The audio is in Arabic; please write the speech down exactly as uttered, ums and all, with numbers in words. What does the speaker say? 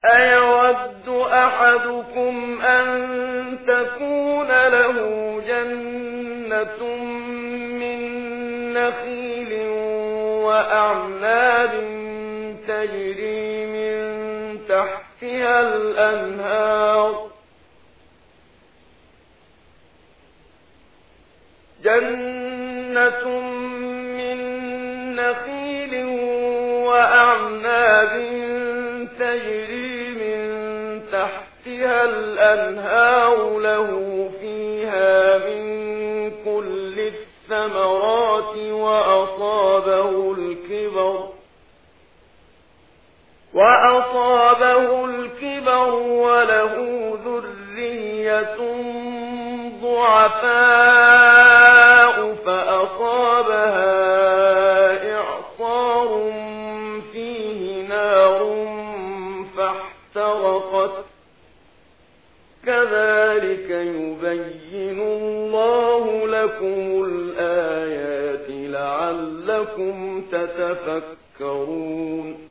أيود أحدكم أن تكون له جنة من نخيل وأعناب تجري من تحتها الأنهار جنة من نخيل وأعناب تجري من تحتها الأنهار له فيها من كل الثمرات وأصابه الكبر وأصابه الكبر وله ذرية ضعفاء فأصابها إعصار فيه نار فاحترقت كذلك يبين الله لكم الآيات لعلكم تتفكرون